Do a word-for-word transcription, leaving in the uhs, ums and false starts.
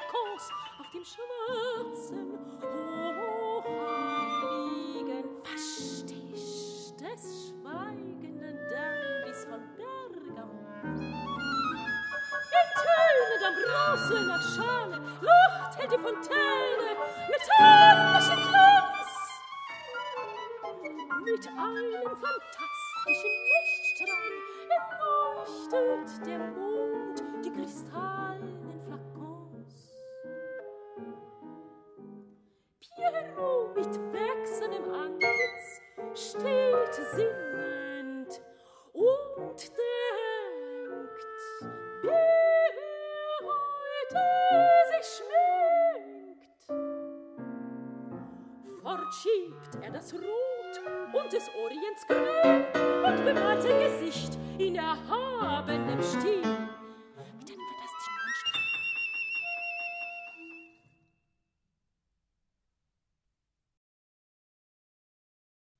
Flakons auf dem schwarzen, hochheiligen Pastisch des schweigenden Dandys von Bergamo. In Töne d'Ambrose nach Schale lacht hält die Fontäne metallische Glanz. Mit einem fantastischen Lichtstrahl erleuchtet der Mond die kristallenen Flakons. Pierrot mit wechselndem Antlitz steht sinnend und denkt, wie er heute sich schminkt. Fort schiebt er das Rot und des Orients Grün und bemalt sein Gesicht in der Hand